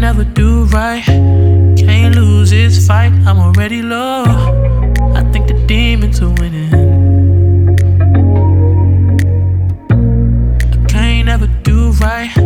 never do right. Can't lose this fight, I'm already low. I think the demons are winning. I can't never do right.